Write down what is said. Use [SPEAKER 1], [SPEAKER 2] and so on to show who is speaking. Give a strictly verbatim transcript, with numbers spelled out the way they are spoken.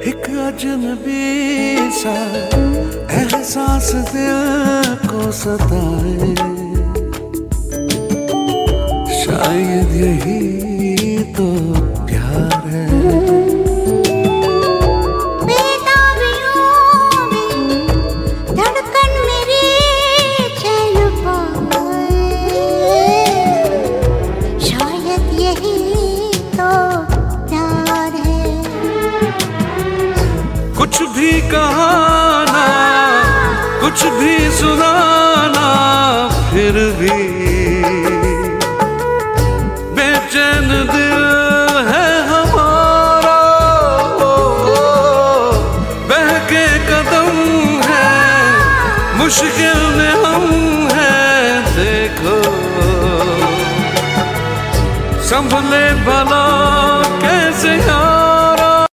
[SPEAKER 1] एक अजनबी सा एहसास दिल को सताए, शायद यही तो प्यार है।
[SPEAKER 2] धड़कन मेरी चैन पाए, शायद यही तो प्यार है।
[SPEAKER 1] कुछ भी कहाना, कुछ भी सुनाना, फिर भी बेचैन दिल है हमारा। बहके कदम है, मुश्किल में हम हैं, देखो संभले भला